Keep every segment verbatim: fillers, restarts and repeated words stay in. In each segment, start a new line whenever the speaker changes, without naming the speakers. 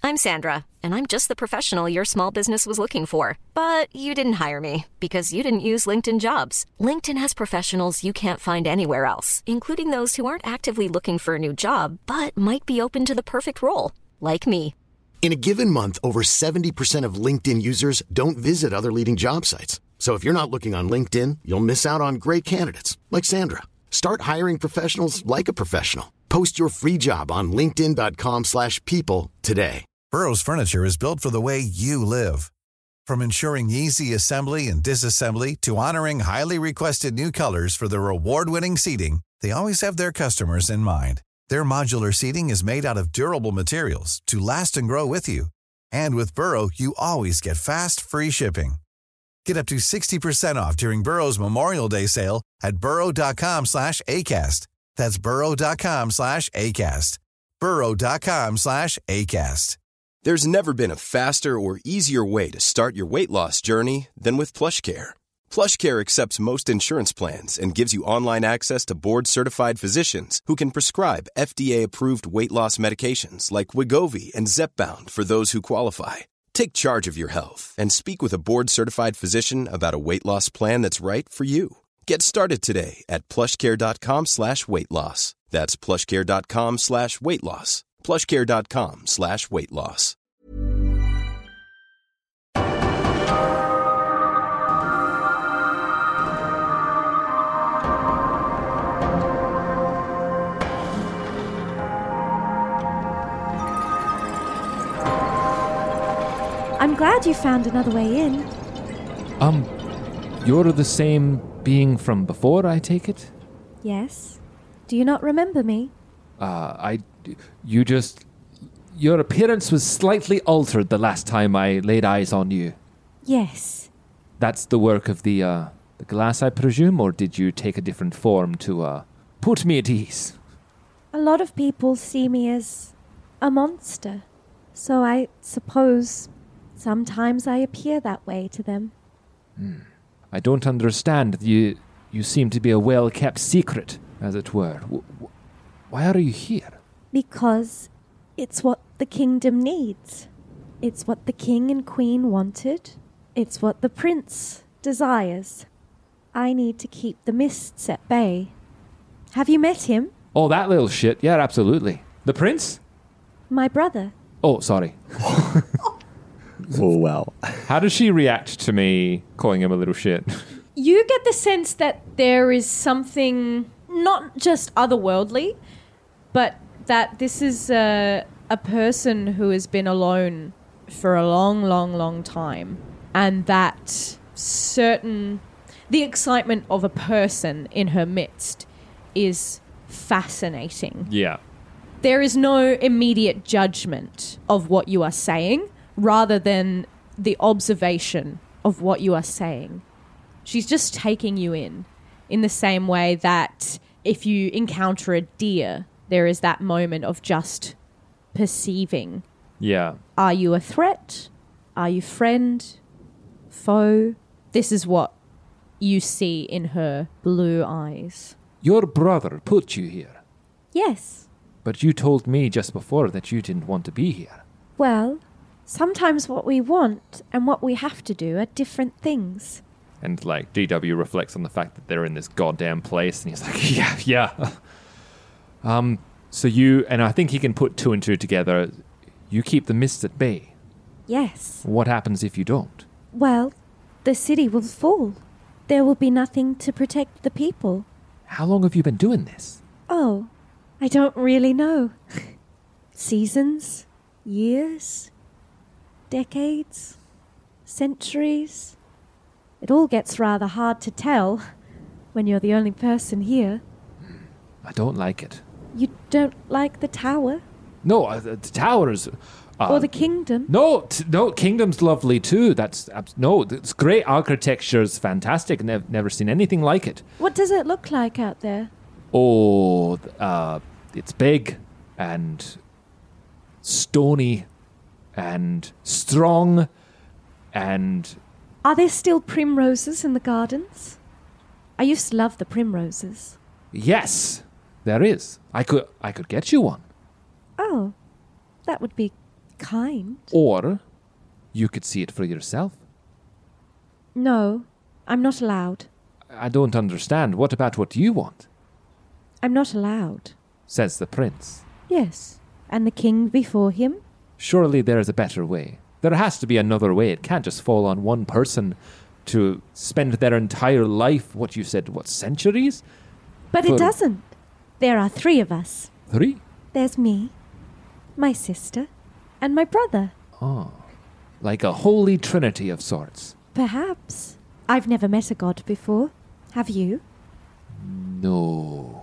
I'm Sandra, and I'm just the professional your small business was looking for. But you didn't hire me because you didn't use LinkedIn Jobs. LinkedIn has professionals you can't find anywhere else, including those who aren't actively looking for a new job, but might be open to the perfect role, like me.
In a given month, over seventy percent of LinkedIn users don't visit other leading job sites. So if you're not looking on LinkedIn, you'll miss out on great candidates like Sandra. Start hiring professionals like a professional. Post your free job on linkedin dot com slash people today.
Burrow's furniture is built for the way you live. From ensuring easy assembly and disassembly to honoring highly requested new colors for their award-winning seating, they always have their customers in mind. Their modular seating is made out of durable materials to last and grow with you. And with Burrow, you always get fast, free shipping. Get up to sixty percent off during Burrow's Memorial Day sale at burrow dot com slash ACAST. That's burrow dot com slash ACAST. burrow dot com slash ACAST.
There's never been a faster or easier way to start your weight loss journey than with PlushCare. PlushCare accepts most insurance plans and gives you online access to board-certified physicians who can prescribe F D A-approved weight loss medications like Wegovy and Zepbound for those who qualify. Take charge of your health and speak with a board-certified physician about a weight loss plan that's right for you. Get started today at plushcare.com slash weight loss. That's plushcare.com slash weight loss. plushcare.com slash weight loss.
I'm glad you found another way in.
Um, you're the same being from before, I take it?
Yes. Do you not remember me?
Uh, I... You just... Your appearance was slightly altered the last time I laid eyes on you.
Yes.
That's the work of the, uh, the glass, I presume, or did you take a different form to, uh, put me at ease?
A lot of people see me as a monster, so I suppose sometimes I appear that way to them.
Hmm. I don't understand. You you seem to be a well-kept secret, as it were. W- w- why are you here?
Because it's what the kingdom needs. It's what the king and queen wanted. It's what the prince desires. I need to keep the mists at bay. Have you met him?
Oh, that little shit. Yeah, absolutely. The prince?
My brother.
Oh, sorry.
Oh, well.
How does she react to me calling him a little shit?
You get the sense that there is something not just otherworldly, but that this is a, a person who has been alone for a long, long, long time. And that certain... The excitement of a person in her midst is fascinating.
Yeah.
There is no immediate judgment of what you are saying, rather than the observation of what you are saying. She's just taking you in, in the same way that if you encounter a deer, there is that moment of just perceiving.
Yeah.
Are you a threat? Are you friend? Foe? This is what you see in her blue eyes.
Your brother put you here.
Yes.
But you told me just before that you didn't want to be here.
Well, sometimes what we want and what we have to do are different things.
And, like, D W reflects on the fact that they're in this goddamn place, and he's like, yeah, yeah. um, so you, and I think he can put two and two together, you keep the mists at bay.
Yes.
What happens if you don't?
Well, the city will fall. There will be nothing to protect the people.
How long have you been doing this?
Oh, I don't really know. Seasons? Years? Decades? Centuries? It all gets rather hard to tell when you're the only person here.
I don't like it.
You don't like the tower?
No, uh, the towers... Uh,
or the kingdom?
No, t- no, kingdom's lovely too. That's uh, no, it's great. Architecture's fantastic. Never, never seen anything like it.
What does it look like out there?
Oh, uh, it's big and stony and strong and...
Are there still primroses in the gardens? I used to love the primroses.
Yes, there is. I could, I could get you one.
Oh, that would be kind.
Or you could see it for yourself.
No, I'm not allowed.
I don't understand. What about what you want?
I'm not allowed.
Says the prince.
Yes. And the king before him?
Surely there is a better way. There has to be another way. It can't just fall on one person to spend their entire life, what you said, what, centuries?
But
For-
it doesn't. There are three of us.
Three?
There's me, my sister, and my brother.
Oh. Like a holy trinity of sorts.
Perhaps. I've never met a god before. Have you?
No.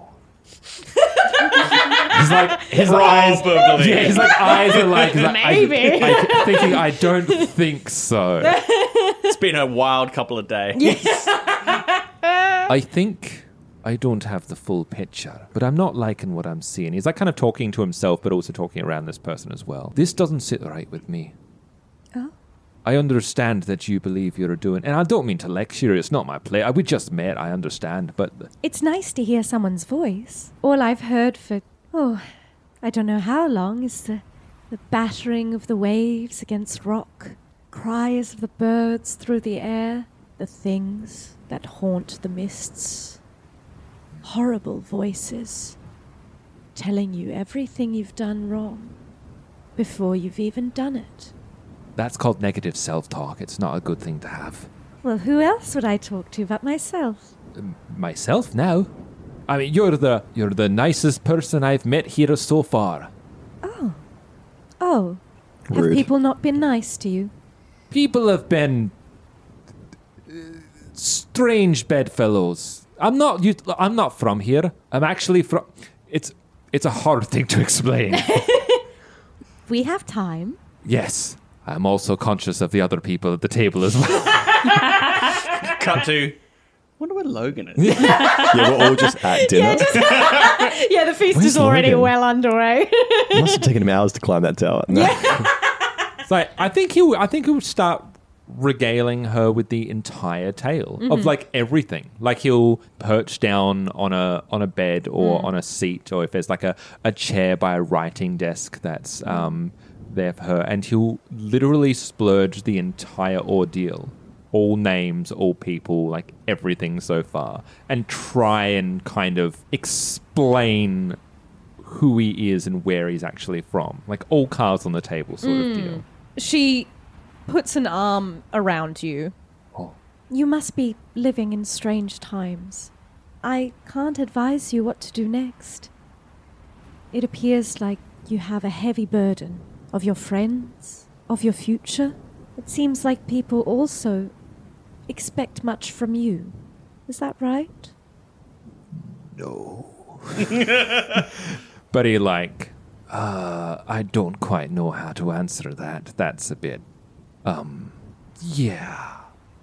He's like, his eyes.
Probably.
Yeah, his like eyes are like, he's like
Maybe.
I, I, thinking, I don't think so.
It's been a wild couple of days.
I think I don't have the full picture, but I'm not liking what I'm seeing. He's like kind of talking to himself, but also talking around this person as well. This doesn't sit right with me.
Oh?
I understand that you believe you're doing, and I don't mean to lecture, it's not my play. We just met, I understand, but
It's nice to hear someone's voice. All I've heard for, oh, I don't know how long is the, the battering of the waves against rock, cries of the birds through the air, the things that haunt the mists. Horrible voices telling you everything you've done wrong before you've even done it.
that's called negative self-talk. It's not a good thing to have.
Well, who else would I talk to but myself?
Myself now? I mean, you're the you're the nicest person I've met here so far.
Oh. Oh. Have
Rude.
people not been nice to you?
People have been uh, strange bedfellows. I'm not. You, I'm not from here. I'm actually from. It's. It's a hard thing to explain.
We have time.
Yes, I'm also conscious of the other people at the table as well.
Cut to. Wonder where Logan is.
Yeah, we're all just at dinner.
Yeah, the feast
Where's
is already
Logan?
well underway.
It must have taken him hours to climb that tower. No.
It's like I think he. would- I think he would start regaling her with the entire tale of like everything. Like he'll perch down on a on a bed or on a seat, or if there's like a, a chair by a writing desk that's um there for her, and he'll literally splurge the entire ordeal. All names, all people, like everything so far, and try and kind of explain who he is and where he's actually from. Like all cards on the table sort of deal.
She puts an arm around you.
You must be living in strange times. I can't advise you what to do next. It appears like you have a heavy burden of your friends, of your future. It seems like people also expect much from you. Is that right?
No. But he like, uh, I don't quite know how to answer that. That's a bit, um, yeah.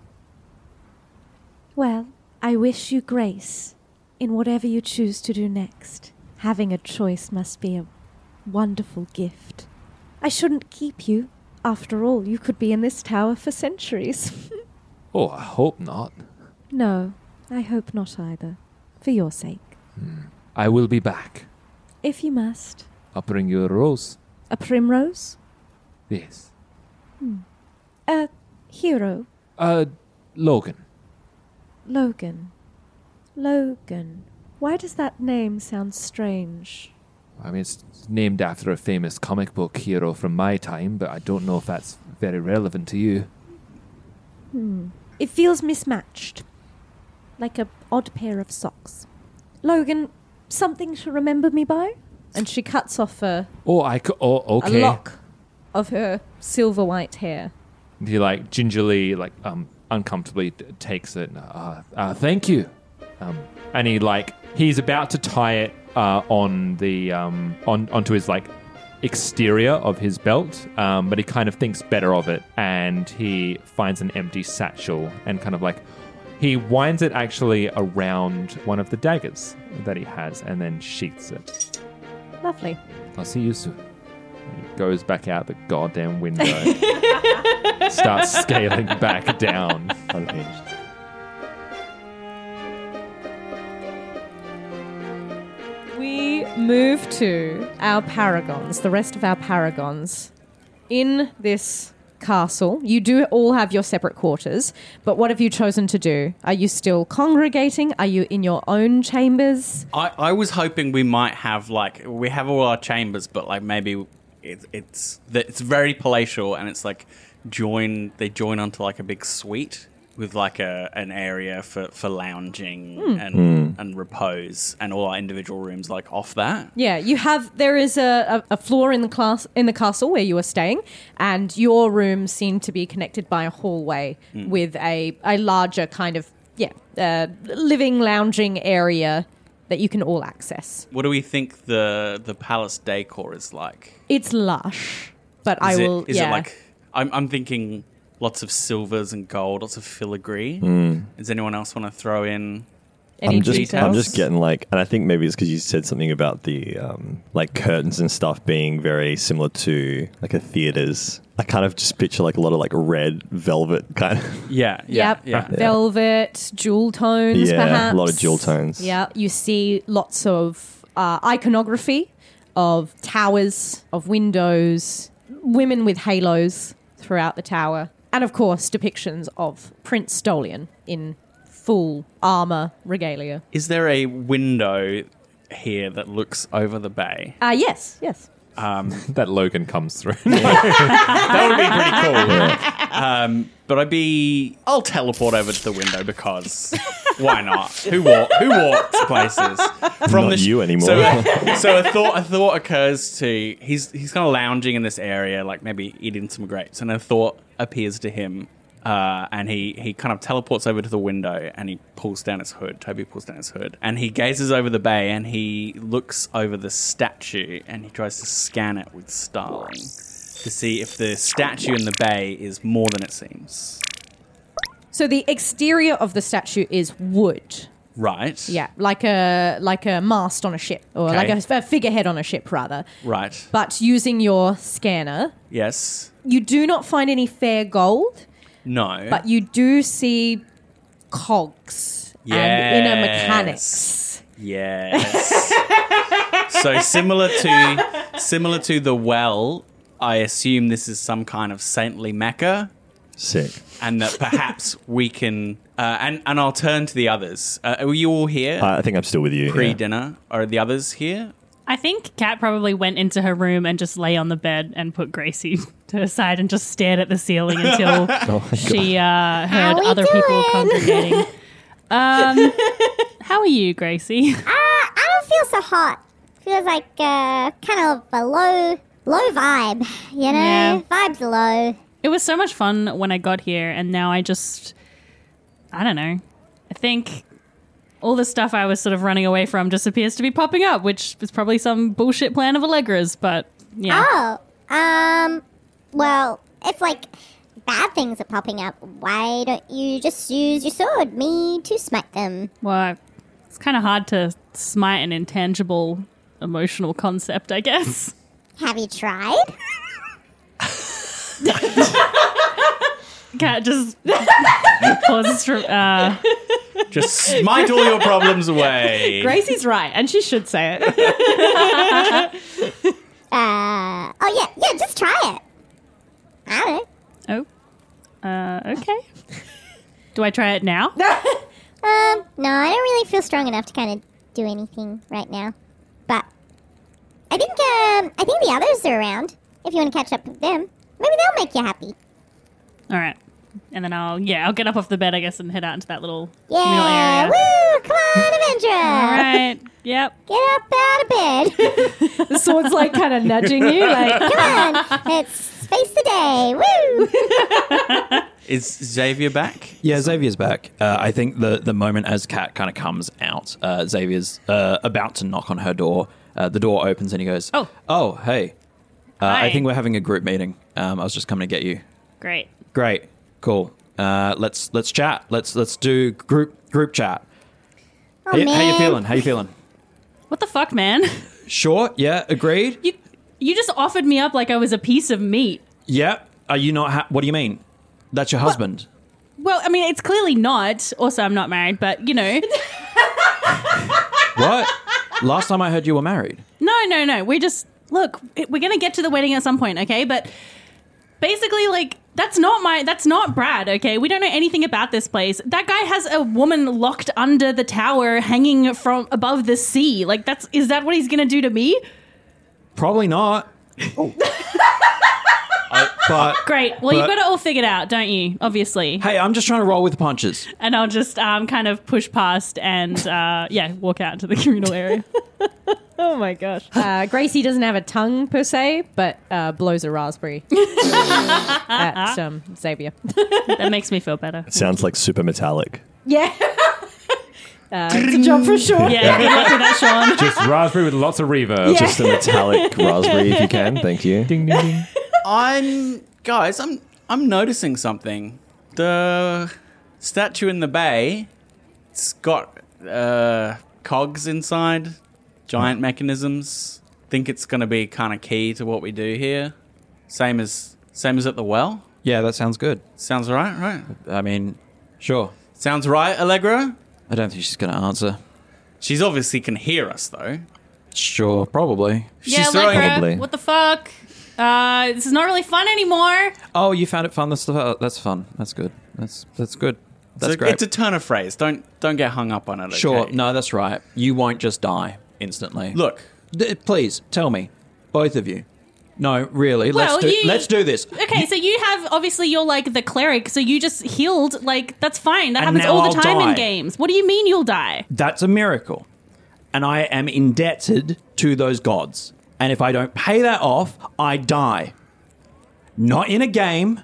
Well, I wish you grace in whatever you choose to do next. Having a choice must be a wonderful gift. I shouldn't keep you. After all, you could be in this tower for centuries.
Oh, I hope not.
No, I hope not either. For your sake.
I will be back.
If you must.
I'll bring you a rose.
A primrose?
Yes.
A hero?
Uh, Logan.
Logan. Logan. Why does that name sound strange?
I mean, it's named after a famous comic book hero from my time, but I don't know if that's very relevant to you.
Hmm. It feels mismatched. Like a odd pair of socks. Logan, something to remember me by?
And she cuts off a,
Oh, I co- oh, okay.
a lock of her silver white hair.
He like gingerly, like um, uncomfortably t- takes it. Uh, uh, thank you. Um, and he like he's about to tie it uh, on the um on onto his like exterior of his belt, um, but he kind of thinks better of it, and he finds an empty satchel and kind of like he winds it actually around one of the daggers that he has, and then sheaths it.
Lovely.
I'll see you soon. He goes back out the goddamn window, starts scaling back down.
Unhinged.
We move to our paragons, the rest of our paragons. in this castle, you do all have your separate quarters, but what have you chosen to do? Are you still congregating? Are you in your own chambers?
I, I was hoping we might have, like, we have all our chambers, but, like, maybe it, it's it's very palatial and it's, like, join they join onto, like, a big suite with, like, a an area for, for lounging mm. and mm. and repose, and all our individual rooms, like, off that.
Yeah, you have, there is a, a, a floor in the class in the castle where you are staying, and your rooms seem to be connected by a hallway mm. with a, a larger kind of, yeah, uh, living, lounging area that you can all access.
What do we think the the palace decor is like?
It's lush, but
is
I
it,
will,
is
yeah.
it like, I'm, I'm thinking... lots of silvers and gold, lots of filigree.
Mm.
Does anyone else want to throw in
any
I'm just,
details?
I'm just getting like, and I think maybe it's because you said something about the um, like curtains and stuff being very similar to like a theatre's. I kind of just picture like a lot of like red velvet kind of.
Yeah, yeah,
yep.
yeah.
Velvet, jewel tones,
yeah,
perhaps.
a lot of jewel tones.
Yeah, you see lots of uh, iconography of towers, of windows, women with halos throughout the tower. And, of course, depictions of Prince Stolian in full armour regalia.
Is there a window here that looks over the bay?
Uh, yes, yes.
Um,
that Logan comes through.
that would be pretty cool. Yeah. Um, but I'd be... I'll teleport over to the window because why not? Who walk? Who walks places?
From Not the sh- you anymore.
So, so a thought a thought occurs to... He's, he's kind of lounging in this area, like maybe eating some grapes, and a thought appears to him, uh, and he, he kind of teleports over to the window and he pulls down his hood. Toby pulls down his hood and he gazes over the bay and he looks over the statue and he tries to scan it with Starling to see if the statue in the bay is more than it seems.
So the exterior of the statue is wood.
Right.
Yeah, like a like a mast on a ship, or
Okay.
like a, a figurehead on a ship, rather.
Right.
But using your scanner,
Yes.
you do not find any fair gold,
No.
but you do see cogs and inner mechanics.
Yes. So similar to similar to the well, I assume this is some kind of saintly Mecca.
Sick.
And that perhaps we can... Uh, and, and I'll turn to the others. Uh, are you all here?
Uh, I think I'm still with you.
Pre-dinner? Yeah. Are the others here?
I think Kat probably went into her room and just lay on the bed and put Gracie to her side and just stared at the ceiling until
oh
she uh, heard other doing? people congregating. Um, how are you, Gracie?
Uh, I don't feel so hot. Feels like uh, kind of a low, low vibe. You know,
Yeah.
vibes are low.
It was so much fun when I got here, and now I just, I don't know. I think all the stuff I was sort of running away from just appears to be popping up, which is probably some bullshit plan of Allegra's, but yeah.
Oh, um, well, if like bad things are popping up, why don't you just use your sword, me to smite them?
Well, it's kind of hard to smite an intangible emotional concept, I guess.
Have you tried?
Cat just pauses from, uh...
Just smite all your problems away.
Gracie's right, and she should say it.
uh, oh yeah, yeah, just try it. I don't know.
Oh. Uh, okay. Do I try it now?
Um, no, I don't really feel strong enough to kind of do anything right now. But I think, um, I think the others are around. If you want to catch up with them, maybe they'll make you happy.
All right. And then I'll, yeah, I'll get up off the bed, I guess, and head out into that little communal
Yeah,
area.
woo! Come on, Avendra!
All right. Yep.
Get up out of bed.
The sword's like kind of nudging you, like,
come on, let's face the day. Woo!
Is Xavier back?
Yeah, Xavier's back. Uh, I think the, the moment as Kat kind of comes out, uh, Xavier's uh, about to knock on her door. Uh, the door opens and he goes,
Oh.
Oh, hey. Uh, I
Hi.
think we're having a group meeting. Um, I was just coming to get you.
Great.
Great. Cool. Uh, let's let's chat. Let's let's do group group chat.
Oh,
how, you- how you
man.
feeling? How you feeling?
What the fuck, man?
Sure. Yeah. Agreed.
You you just offered me up like I was a piece of meat.
Yeah. Are you not? Ha- what do you mean? That's your husband.
Well, I mean, it's clearly not. Also, I'm not married, but, you know.
What? Last time I heard you were married.
No, no, no. We're just... Look, we're going to get to the wedding at some point, okay? But really like, that's not my, that's not Brad, okay? We don't know anything about this place. That guy has a woman locked under the tower hanging from above the sea. Like, that's, is that what he's going to do to me?
Probably not. I, but
Great. Well,
but,
you've got it all figured out, don't you? Obviously.
Hey, I'm just trying to roll with the punches.
And I'll just um, kind of push past and, uh, yeah, walk out into the communal area.
Oh my gosh. Uh, Gracie doesn't have a tongue per se, but uh, blows a raspberry at um, Xavier.
That makes me feel better.
It sounds like super metallic.
Yeah. Uh, it's a job for sure.
Yeah, good luck with that, Sean.
Just raspberry with lots of reverb.
Yeah.
Just a metallic raspberry if you can. Thank you.
Ding, ding, ding.
I'm guys. I'm I'm noticing something. The statue in the bay, it's got uh, cogs inside, giant mechanisms. Think it's going to be kind of key to what we do here. Same as same as at the well.
Yeah, that sounds good.
Sounds right, right?
I mean, sure.
Sounds right, Allegra.
I don't think she's going to answer.
She's obviously can hear us though.
Sure, probably.
Yeah,
She's throwing
Allegra,
Probably.
what the fuck? Uh, this is not really fun anymore.
Oh, you found it fun. That's that's fun. That's good. That's that's good. That's
So
great.
it's a turn of phrase. Don't don't get hung up on it. Okay?
Sure. No, that's right. You won't just die instantly.
Look,
D- please tell me, both of you. No, really.
Well,
let's do.
you-
Let's do this.
Okay, so you have, obviously, you're like the cleric, so you just healed. Like, that's fine. That
And
happens
now
all the
I'll
time in
die.
games. What do you mean you'll die?
That's a miracle, and I am indebted to those gods. And if I don't pay that off, I die. Not in a game.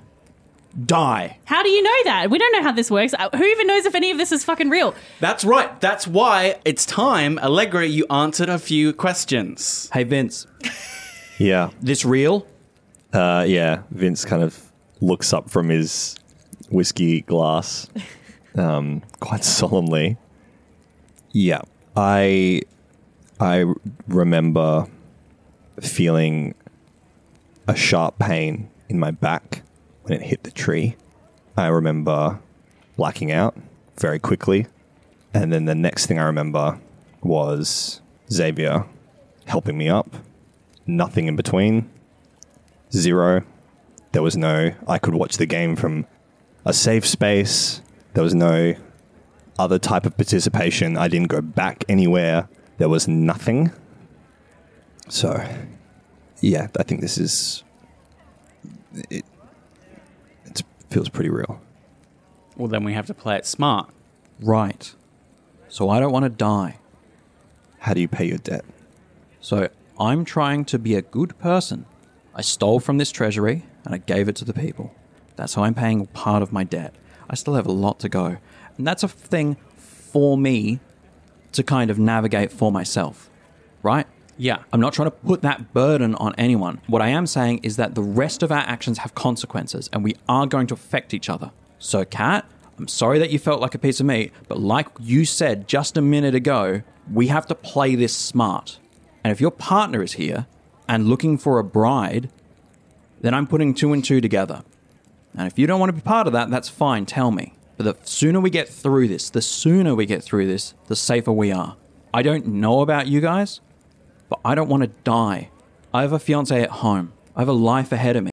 Die.
How do you know that? We don't know how this works. Uh, Who even knows if any of this is fucking real?
that's right. That's why it's time, Allegra. You answered a few questions.
Hey, Vince.
Yeah.
This real?
Uh, yeah. Vince kind of looks up from his whiskey glass um, quite solemnly. Yeah. I I remember feeling a sharp pain in my back when it hit the tree. I remember blacking out very quickly. And then the next thing I remember was Xavier helping me up. Nothing in between. Zero. There was no, I could watch the game from a safe space. There was no other type of participation. I didn't go back anywhere. There was nothing. So, yeah, I think this is, it, it feels pretty real.
Well, then we have to play it smart.
Right. So I don't want to die.
How do you pay your debt?
So I'm trying to be a good person. I stole from this treasury and I gave it to the people. That's how I'm paying part of my debt. I still have a lot to go. And that's a thing for me to kind of navigate for myself. Right?
Yeah.
I'm not trying to put that burden on anyone. What I am saying is that the rest of our actions have consequences and we are going to affect each other. So, Kat, I'm sorry that you felt like a piece of meat, but like you said just a minute ago, we have to play this smart. And if your partner is here and looking for a bride, then I'm putting two and two together. And if you don't want to be part of that, that's fine, tell me. But the sooner we get through this, the sooner we get through this, the safer we are. I don't know about you guys, but I don't want to die. I have a fiance at home. I have a life ahead of me.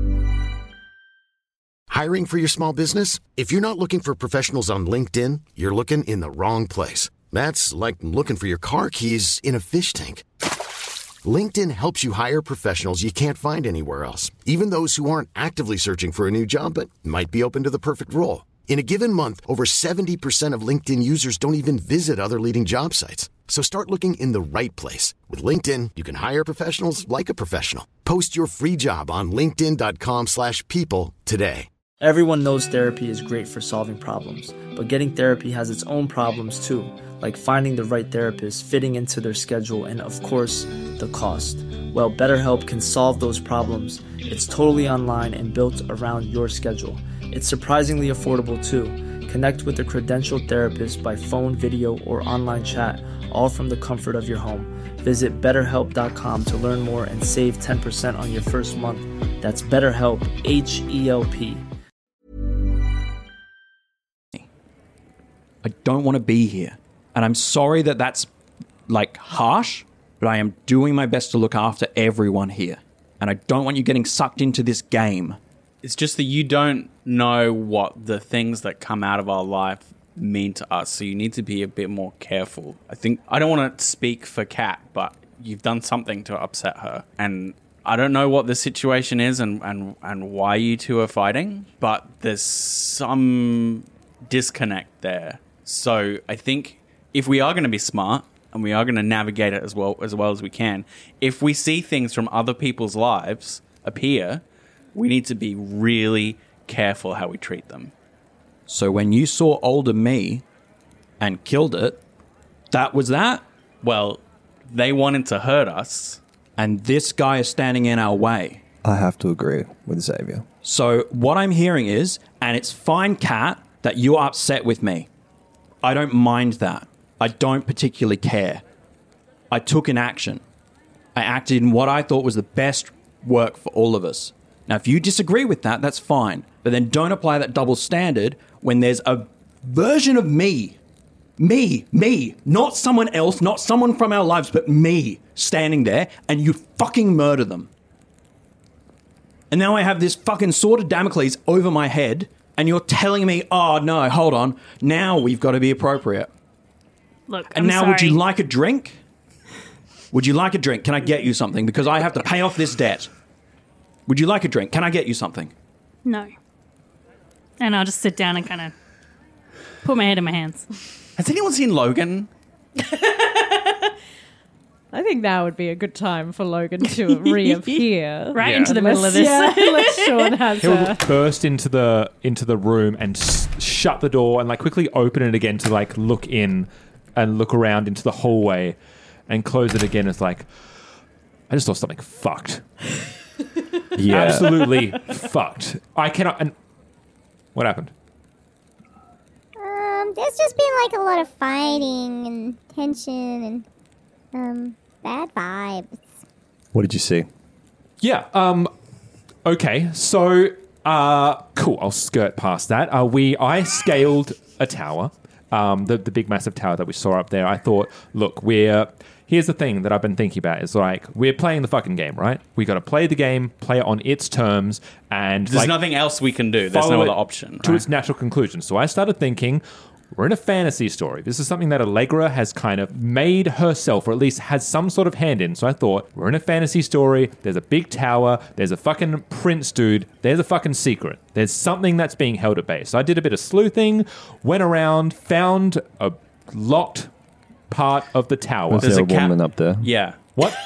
Hiring for your small business? If you're not looking for professionals on LinkedIn, you're looking in the wrong place. That's like looking for your car keys in a fish tank. LinkedIn helps you hire professionals you can't find anywhere else, even those who aren't actively searching for a new job but might be open to the perfect role. In a given month, over seventy percent of LinkedIn users don't even visit other leading job sites. So start looking in the right place. With LinkedIn, you can hire professionals like a professional. Post your free job on linkedin.com slash people today.
Everyone knows therapy is great for solving problems, but getting therapy has its own problems too, like finding the right therapist, fitting into their schedule, and of course, the cost. Well, BetterHelp can solve those problems. It's totally online and built around your schedule. It's surprisingly affordable too. Connect with a credentialed therapist by phone, video, or online chat, all from the comfort of your home. Visit better help dot com to learn more and save ten percent on your first month. That's BetterHelp, H E L P.
I don't want to be here. And I'm sorry that that's, like, harsh, but I am doing my best to look after everyone here. And I don't want you getting sucked into this game.
It's just that you don't know what the things that come out of our life mean to us, so you need to be a bit more careful. I think I don't want to speak for Kat, but you've done something to upset her, and I don't know what the situation is and, and, and why you two are fighting, but there's some disconnect there. So I think if we are going to be smart and we are going to navigate it as well as well as we can, if we see things from other people's lives appear, we need to be really careful how we treat them.
So when you saw older me and killed it, that was that?
Well, they wanted to hurt us.
And this guy is standing in our way.
I have to agree with Xavier.
So what I'm hearing is, and it's fine, Kat, that you're upset with me. I don't mind that. I don't particularly care. I took an action. I acted in what I thought was the best work for all of us. Now, if you disagree with that, that's fine. But then don't apply that double standard when there's a version of me, me, me, not someone else, not someone from our lives, but me standing there, and you fucking murder them. And now I have this fucking sword of Damocles over my head, and you're telling me, oh, no, hold on, now we've got to be appropriate.
Look,
And
I'm
now
sorry.
would you like a drink? Would you like a drink? Can I get you something? Because I have to pay off this debt. Would you like a drink? Can I get you something?
No. And I'll just sit down and kind of put my head in my hands.
Has anyone seen Logan?
I think now would be a good time for Logan to reappear.
Right
Yeah.
into the middle of this.
Yeah, unless Sean has
He'll
a...
burst into the into the room and s- shut the door and like quickly open it again to like look in and look around into the hallway and close it again. It's like, I just saw something fucked.
Yeah.
Absolutely fucked. I cannot. And what happened?
Um, there's just been like a lot of fighting and tension and um bad vibes.
What did you see?
Yeah. Um. Okay. So, uh, cool. I'll skirt past that. Uh, we I scaled a tower. Um, the the big massive tower that we saw up there. I thought, look, we're here's the thing that I've been thinking about is like we're playing the fucking game, right? We got to play the game, play it on its terms, and
There's
like,
nothing else we can do. There's
follow
no
it
other option.
to
right?
its natural conclusion. So I started thinking, we're in a fantasy story. This is something that Allegra has kind of made herself, or at least has some sort of hand in. So I thought, we're in a fantasy story. There's a big tower. There's a fucking prince dude. There's a fucking secret. There's something that's being held at bay. So I did a bit of sleuthing, went around, found a locked part of the tower.
Was
There's
there
a
a
cat-
woman up there?
Yeah.
What?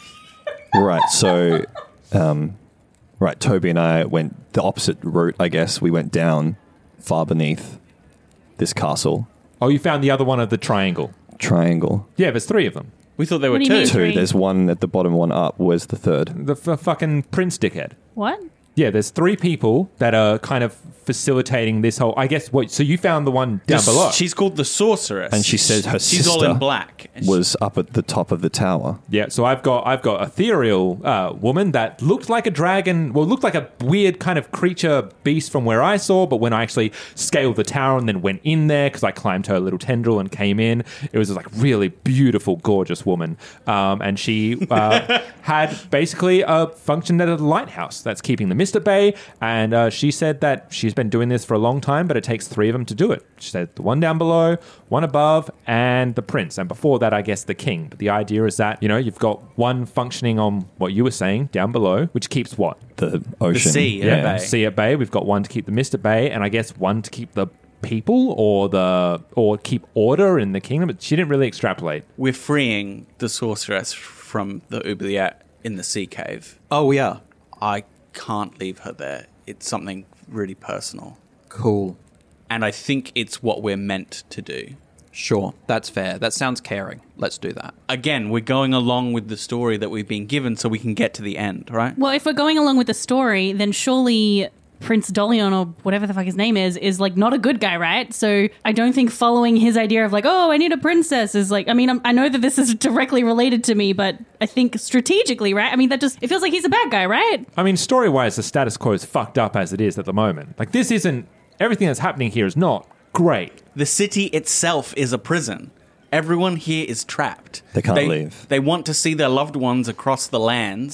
Right. So, um, right. Toby and I went the opposite route. I guess we went down far beneath this castle
Oh, you found the other one of the triangle.
triangle.
Yeah, there's three of them.
We thought there
What
were
do you
two.
mean?
Two.
Three.
There's one at the bottom, one up. Where's the third?
The f- fucking prince dickhead.
What?
Yeah, there's three people that are kind of facilitating this whole. I guess what. So you found the one down
The-
below.
She's called the sorceress,
And she said her
she's all in
sister
black. And she-
Was up at the top of the tower.
Yeah, so I've got I've got ethereal uh, woman that looked like a dragon. Well, looked like a weird kind of creature beast from where I saw. But when I actually scaled the tower and then went in there because I climbed her little tendril and came in, it was like really beautiful, gorgeous woman. Um, and she uh, had basically uh, functioned at a lighthouse that's keeping the mist at bay. And uh, she said that she's been doing this for a long time, but it takes three of them to do it. She said the one down below, one above, and the prince. And before that, I guess the king. But the idea is that, you know, you've got one functioning on what you were saying down below, which keeps what?
The ocean.
sea,
Yeah,
at bay.
sea at bay. We've got one to keep the mist at bay, and I guess one to keep the people or the or keep order in the kingdom. But she didn't really extrapolate.
We're freeing the sorceress from the oubliette in the sea cave.
Oh, yeah.
I can't leave her there. It's something really personal.
Cool.
And I think it's what we're meant to do.
Sure. That's fair. That sounds caring. Let's do that.
Again, we're going along with the story that we've been given so we can get to the end, right?
Well, if we're going along with the story, then surely Prince Dolion, or whatever the fuck his name is, is like not a good guy, right? So I don't think following his idea of like, oh, I need a princess is like, I mean, I'm, I know that this is directly related to me, but I think strategically, right? I mean, that just, it feels like he's a bad guy, right?
I mean, story-wise, the status quo is fucked up as it is at the moment. Like, this isn't... Everything that's happening here is not great.
The city itself is a prison. Everyone here is trapped.
They can't leave.
They want to see their loved ones across the lands,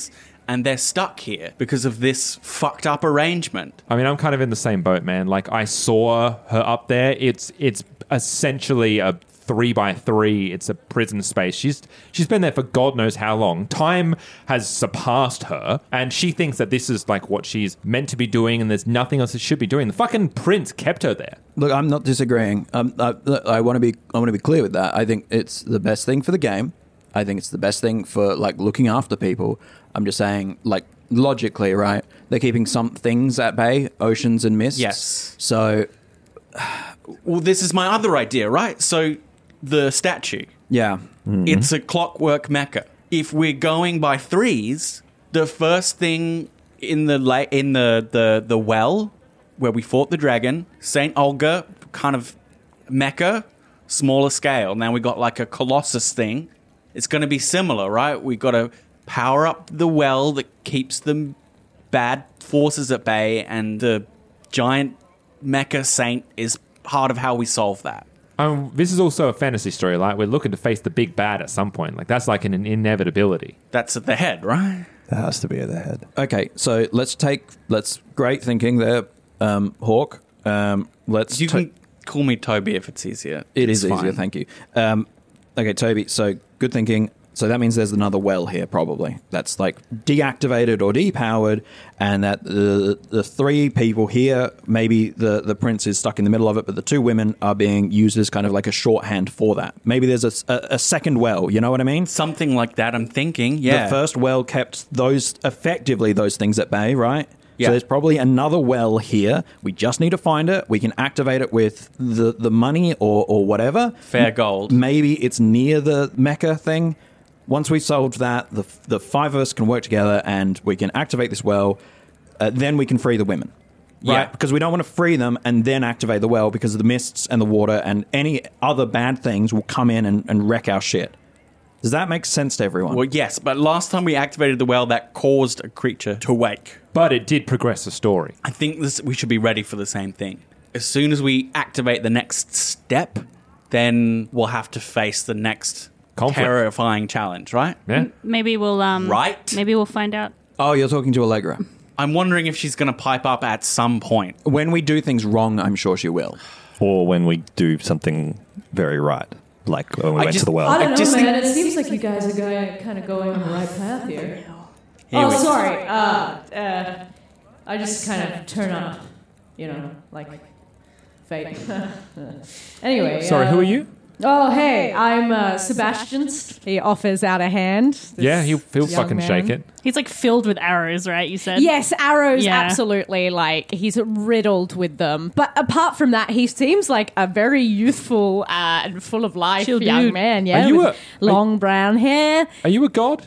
and they're stuck here because of this fucked up arrangement.
I mean, I'm kind of in the same boat, man. Like, I saw her up there. It's it's essentially a three by three. It's a prison space. She's she's been there for God knows how long. Time has surpassed her, and she thinks that this is like what she's meant to be doing, and there's nothing else it should be doing. The fucking prince kept her there.
Look, I'm not disagreeing. Um, I, I want to be I want to be clear with that. I think it's the best thing for the game. I think it's the best thing for like looking after people. I'm just saying, like, logically, right? They're keeping some things at bay, oceans and mists.
Yes.
So,
well, this is my other idea, right? So, the statue.
Yeah.
Mm-hmm. It's a clockwork mecha. If we're going by threes, the first thing in the la- in the, the, the well where we fought the dragon, Saint Olga, kind of mecha, smaller scale. Now we got like a Colossus thing. It's going to be similar, right? We got to power up the well that keeps the bad forces at bay, and the giant mecha saint is part of how we solve that.
Um, this is also a fantasy story. Like, we're looking to face the big bad at some point. Like, that's like an, an inevitability.
That's at the head, right?
That has to be at the head.
Okay, so let's take let's great thinking there, um, Hawk. Um, let's
You
ta-
can call me Toby if it's easier.
It
It's
is
fine.
easier, thank you. Um, okay, Toby, so good thinking. So that means there's another well here, probably. That's like deactivated or depowered, and that the the three people here, maybe the, the prince is stuck in the middle of it, but the two women are being used as kind of like a shorthand for that. Maybe there's a, a, a second well, you know what I mean?
Something like that, I'm thinking, yeah.
The first well kept those, effectively, those things at bay, right?
Yeah.
So there's probably another well here. We just need to find it. We can activate it with the, the money or, or whatever.
Fair gold.
Maybe it's near the mecha thing. Once we've solved that, the the five of us can work together and we can activate this well. Uh, then we can free the women. Right?
Yeah.
Because we don't want to free them and then activate the well, because of the mists and the water and any other bad things will come in and, and wreck our shit. Does that make sense to everyone?
Well, yes, but last time we activated the well, that caused a creature to wake.
But it did progress the story.
I think this we should be ready for the same thing. As soon as we activate the next step, then we'll have to face the next
Conflict.
terrifying challenge, right?
Yeah.
Maybe we'll um.
Right.
Maybe we'll find out.
Oh, you're talking to Allegra.
I'm wondering if she's going to pipe up at some point.
When we do things wrong, I'm sure she will.
Or when we do something very right, like when we
I
went
just-
to the well.
I don't
I
know,
just
man.
think-
It seems like you guys are going, kind of going on the right path here.
Here
oh,
we-
sorry. Uh, uh, I just kind of turn up, you know, like fate. Anyway.
Sorry,
uh,
who are you?
Oh, hey, I'm uh, Sebastian's. He offers out a hand. This
Yeah, he'll, he'll
young
fucking
man.
shake it.
He's like filled with arrows, right? You said.
Yes, arrows,
Yeah.
absolutely. Like, he's riddled with them. But apart from that, he seems like a very youthful uh, and full of life
Chill
young
dude.
man, yeah?
Are you
with
a-
long brown hair.
Are you a god?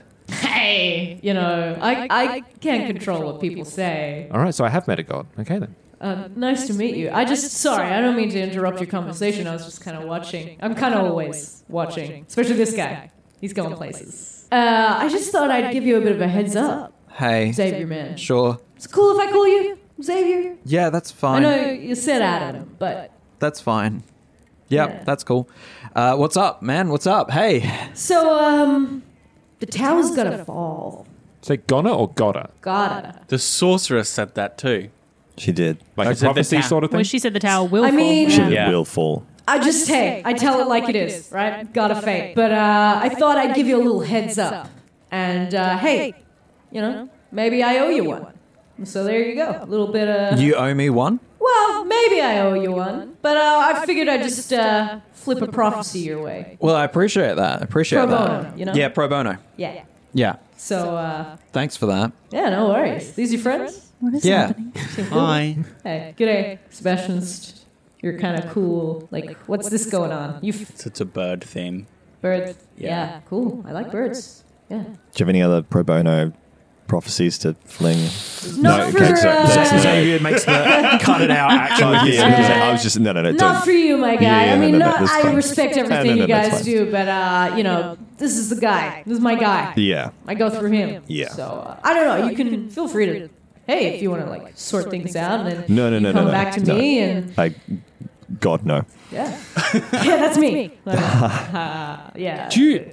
Hey, you know, I, I can't control what people say.
All right, so I have met a god. Okay, then.
Uh, nice to meet you. I just, sorry, I don't mean to interrupt your conversation. I was just kind of watching. I'm kind of always watching, especially this guy. He's going places. Uh, I just thought I'd give you a bit of a heads up,
Hey.
Xavier, man.
Sure.
It's cool if I call you Xavier.
Yeah, that's
I
fine.
know you said Adam, but
That's fine. Yep,
Yeah.
that's cool. Uh, what's up, man? What's up? Hey.
so um, the tower's gonna fall.
Say gonna or gotta?
Gotta.
The sorceress said that too.
She did.
Like
I
a
said the
prophecy
ta-
sort of thing?
Well, she said the tower will
I
fall.
mean-
She
Yeah.
will fall.
I just hey, I tell it like it is, right? Gotta fate. But uh, I thought I'd give you a little heads up, and uh, hey, you know, maybe I owe you one. So there you go, a little bit of.
You owe me one?
Well, maybe I owe you one, but uh, I figured I'd just uh, flip a prophecy your way.
Well, I appreciate that. I appreciate
Pro
that.
bono, you know?
Yeah, pro bono.
Yeah.
Yeah.
So uh,
Thanks for that.
yeah, no worries. These your friends?
What is
Yeah.
happening?
Hi.
Hey, good day, Sebastian's. You're kind of cool. Like, what's this going on? You f-
It's, it's a bird theme.
birds?
Yeah.
Yeah, cool. I like birds. Yeah.
Do you have any other pro bono prophecies to fling?
Not for,
okay, sorry.
uh,
Sorry.
Xavier makes the cut it out action.
Oh, yeah, I was just no, no, no.
Not
don't-
for you, my guy.
Yeah, yeah,
I
no,
mean,
no, no,
not,
that's
I
fine.
respect
No,
everything
no, no,
you
that's
guys
fine.
do, but uh, you know, this is the guy. This is my guy.
Yeah.
I go through him.
Yeah.
So uh, I don't know. You can feel free to, hey, if you want to like sort things out, and then
No, no,
you
no,
come
no, no.
back to
No.
me, and
I, God, no.
yeah, yeah, that's me. Like, uh, yeah.
Do you,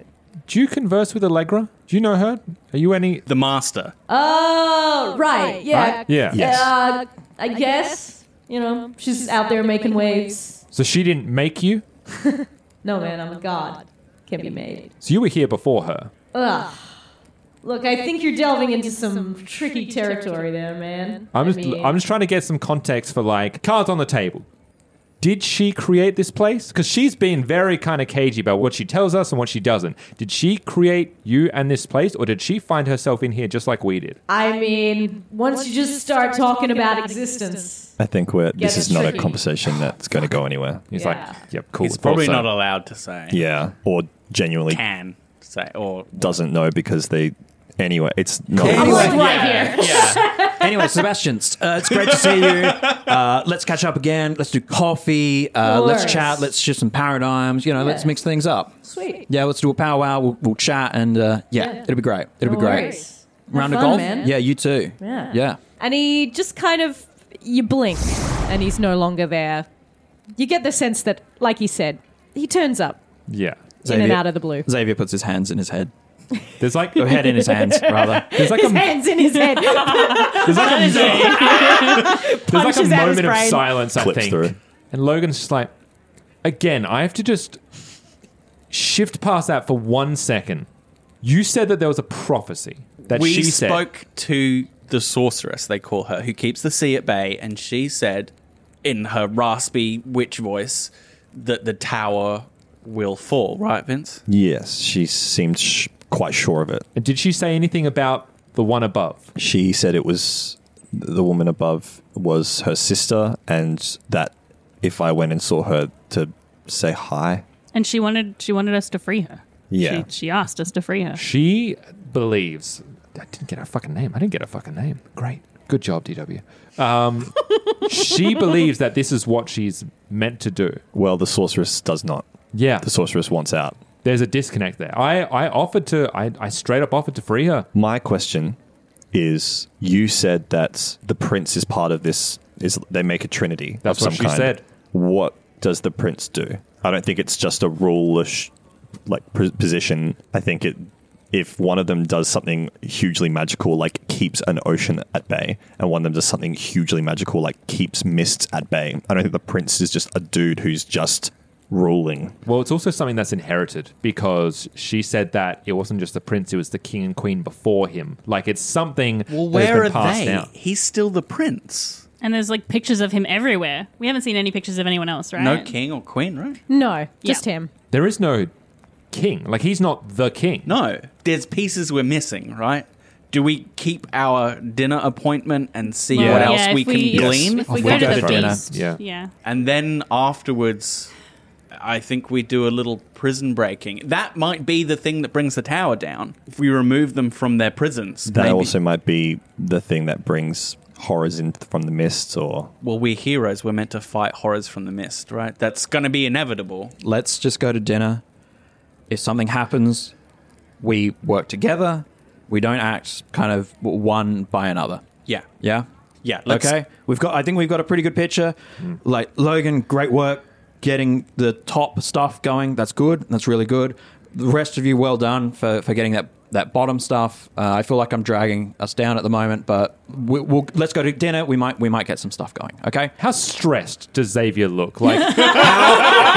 Do you converse with Allegra? Do you know her? Are you any...
The master.
Oh, right. Yeah.
Right? Yeah.
Yes.
Uh, I guess. You know, she's out there making waves.
So she didn't make you?
No, man, I'm a god. Can't be made.
So you were here before her?
Ugh. Look, I think you're delving into some tricky territory there, man.
I'm
I
just,
mean-
I'm just trying to get some context for, like, cards on the table. Did she create this place? Because she's been very kind of cagey about what she tells us and what she doesn't. Did she create you and this place, or did she find herself in here just like we did?
I mean, once you just start talking about existence.
I think we're,
Yeah,
this is
that's
not
tricky.
a conversation that's going to go anywhere.
He's
Yeah.
like, yep, cool.
He's
thought
probably
so.
not allowed to say.
Yeah. Or genuinely
Can say or
doesn't know because they... Anyway, it's not...
I'm
Anyway,
like right here.
Yeah. Anyway, Sebastian, uh, it's great to see you. Uh, let's catch up again. Let's do coffee. Uh, let's
course.
chat. Let's shift some paradigms. You know, let's
Yeah.
mix things up.
Sweet.
Yeah, let's do a powwow. We'll, we'll chat and uh, yeah,
Yeah.
it'll be great. It'll
No
be great.
worries.
Round
Have
of
fun,
golf.
man.
Yeah, you too.
Yeah.
Yeah.
And he just kind of, you blink and he's no longer there. You get the sense that, like he said, he turns up
Yeah.
in and
Xavier-
out of the blue.
Xavier puts his hands in his head.
There's like...
Or head in his hands, rather.
There's like
His
a,
hands in his head.
there's like a, there's like a
Punches out his
moment of
brain.
silence, I
Clips
think.
through.
And Logan's just like, again, I have to just shift past that for one second. You said that there was a prophecy that
we
she said.
spoke to the sorceress, they call her, who keeps the sea at bay, and she said in her raspy witch voice that the tower will fall, right, Vince?
Yes, she seemed sh- quite sure of it.
And did she say anything about the one above?
She said it was the woman above was her sister, and that if I went and saw her to say hi.
And she wanted she wanted us to free her.
Yeah.
She, she asked us to free her.
She believes... I didn't get her fucking name. I didn't get her fucking name. Great. Good job, D W. Um, she believes that this is what she's meant to do.
Well, the sorceress does not.
Yeah.
The sorceress wants out.
There's a disconnect there. I, I offered to... I, I straight up offered to free her.
My question is, you said that the prince is part of this, is they make a trinity
That's
of
what
some
she
kind.
said.
What does the prince do? I don't think it's just a rule-ish like p- position. I think it, if one of them does something hugely magical, like keeps an ocean at bay, and one of them does something hugely magical, like keeps mists at bay, I don't think the prince is just a dude who's just ruling.
Well, it's also something that's inherited because she said that it wasn't just the prince, it was the king and queen before him. Like, it's something
Well,
that has
where
been
are
passed
they?
down.
He's still the prince.
And there's like pictures of him everywhere. We haven't seen any pictures of anyone else, right?
No king or queen, right?
No, just
Yeah.
him.
There is no king. Like, he's not the king.
No. There's pieces we're missing, right? Do we keep our dinner appointment and see
Well,
what
yeah,
else
if
we can
we-
glean?
If we
Off
go
we
to
go
the
for dinner.
feast,
Yeah.
yeah.
And then afterwards, I think we do a little prison breaking. That might be the thing that brings the tower down. If we remove them from their prisons.
That
maybe.
also might be the thing that brings horrors in from the mists, or
Well, we're heroes. We're meant to fight horrors from the mist, right? That's going to be inevitable.
Let's just go to dinner. If something happens, we work together. We don't act kind of one by another.
Yeah.
Yeah?
Yeah. let's-
Okay. We've got I think we've got a pretty good picture. Like Logan, great work getting the top stuff going. That's good. That's really good. The rest of you, well done for, for getting that, that bottom stuff. Uh, I feel like I'm dragging us down at the moment, but we, we'll let's go to dinner. We might we might get some stuff going. Okay.
How stressed does Xavier look? Like, how,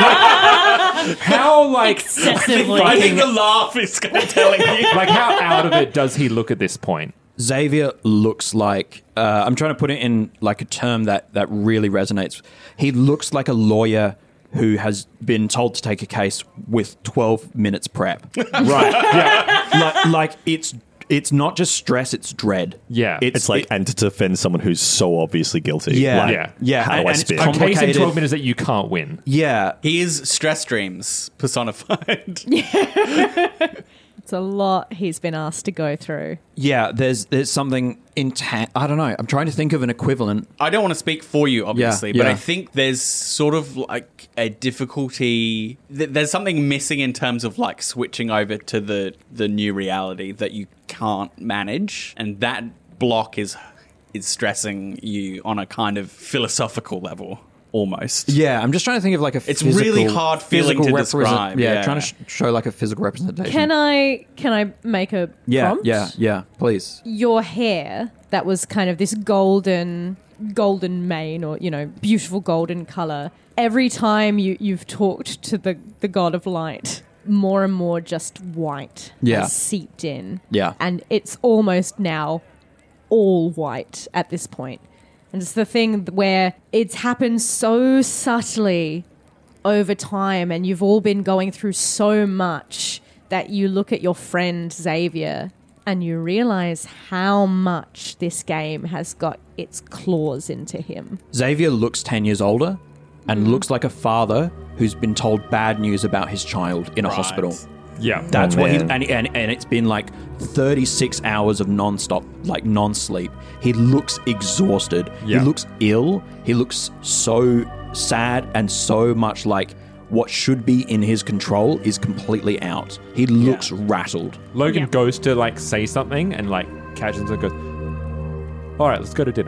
like, how, like,
Excessively.
I think the laugh is kind of telling you.
like, how out of it does he look at this point?
Xavier looks like uh, I'm trying to put it in like a term that that really resonates. He looks like a lawyer who has been told to take a case with twelve minutes prep.
Right. Yeah.
like, like it's it's not just stress, it's dread.
Yeah.
It's,
it's like
it-
and to defend someone who's so obviously guilty.
Yeah.
Like,
Yeah.
Yeah,
How
and-
do I
and it's
spin?
A case in
complicated.
twelve minutes that you can't win.
yeah.
He is stress dreams personified.
It's a lot he's been asked to go through.
Yeah, there's there's something intense. I don't know. I'm trying to think of an equivalent.
I don't want to speak for you, obviously,
Yeah,
but
yeah.
I think there's sort of like a difficulty. Th- there's something missing in terms of like switching over to the the new reality that you can't manage, and that block is is stressing you on a kind of philosophical level. almost.
Yeah, I'm just trying to think of like a
It's
physical,
really hard feeling
physical
to
represent-
describe,
Yeah,
yeah.
trying to sh- show like a physical representation.
Can I can I make a
yeah,
prompt?
yeah, yeah, please.
Your hair that was kind of this golden golden mane, or you know, beautiful golden color. Every time you you've talked to the the god of light, more and more just white
Yeah.
has seeped in.
Yeah.
And it's almost now all white at this point. And it's the thing where it's happened so subtly over time, and you've all been going through so much that you look at your friend Xavier and you realize how much this game has got its claws into him.
Xavier looks ten years older and
Mm-hmm.
looks like a father who's been told bad news about his child in a
Right.
hospital.
Yeah.
That's
Oh,
what he
man.
and, and and it's been like thirty-six hours of non-stop, like non-sleep. He looks exhausted.
Yeah.
He looks ill. He looks so sad and so much like what should be in his control is completely out. He looks rattled.
Logan
Yeah.
goes to like say something and like catches and goes, all right, let's go to dinner.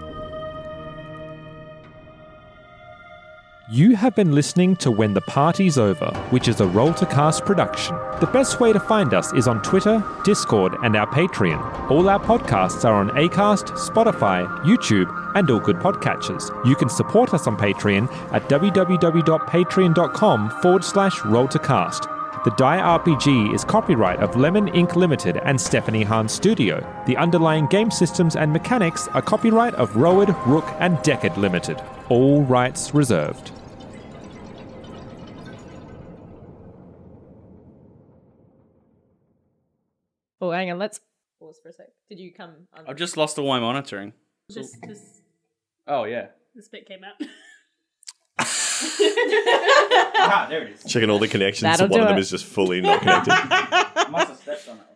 You have been listening to When the Party's Over, which is a Roll to Cast production. The best way to find us is on Twitter, Discord, and our Patreon. All our podcasts are on Acast, Spotify, YouTube, and all good podcatchers. You can support us on Patreon at www.patreon.com forward slash roll to cast. The Die R P G is copyright of Lemon Incorporated. Limited and Stephanie Hahn Studio. The underlying game systems and mechanics are copyright of Rowan, Rook, and Deckard Limited. All rights reserved.
Oh, hang on, let's pause for a sec. Did you come on?
I've just lost all my monitoring.
This, this,
Oh, yeah.
this bit came out.
Ah, there it is.
Checking all the connections.
That'll
So one
do
of them
it.
is just fully not connected.
Must have stepped on it.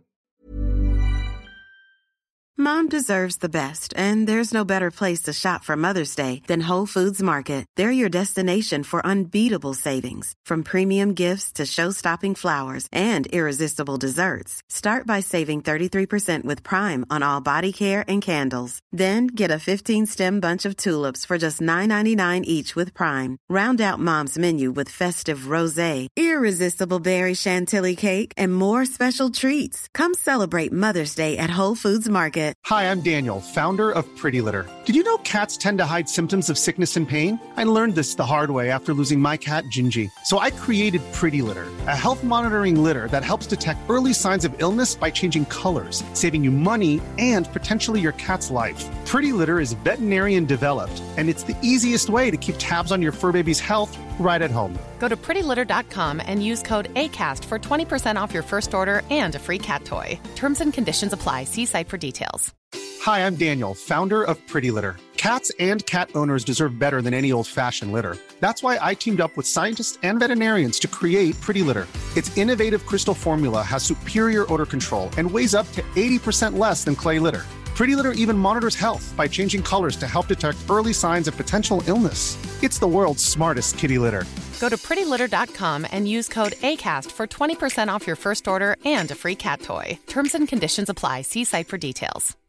Mom deserves the best, and there's no better place to shop for Mother's Day than Whole Foods Market. They're your destination for unbeatable savings, from premium gifts to show-stopping flowers and irresistible desserts. Start by saving thirty-three percent with Prime on all body care and candles. Then get a fifteen-stem bunch of tulips for just nine ninety-nine each with Prime. Round out Mom's menu with festive rosé, irresistible berry chantilly cake, and more special treats. Come celebrate Mother's Day at Whole Foods Market.
Hi, I'm Daniel, founder of Pretty Litter. Did you know cats tend to hide symptoms of sickness and pain? I learned this the hard way after losing my cat, Gingy. So I created Pretty Litter, a health monitoring litter that helps detect early signs of illness by changing colors, saving you money and potentially your cat's life. Pretty Litter is veterinarian developed, and it's the easiest way to keep tabs on your fur baby's health right at home.
Go to pretty litter dot com and use code ACAST for twenty percent off your first order and a free cat toy. Terms and conditions apply. See site for details.
Hi, I'm Daniel, founder of Pretty Litter. Cats and cat owners deserve better than any old-fashioned litter. That's why I teamed up with scientists and veterinarians to create Pretty Litter. Its innovative crystal formula has superior odor control and weighs up to eighty percent less than clay litter. Pretty Litter even monitors health by changing colors to help detect early signs of potential illness. It's the world's smartest kitty litter.
Go to pretty litter dot com and use code ACAST for twenty percent off your first order and a free cat toy. Terms and conditions apply. See site for details.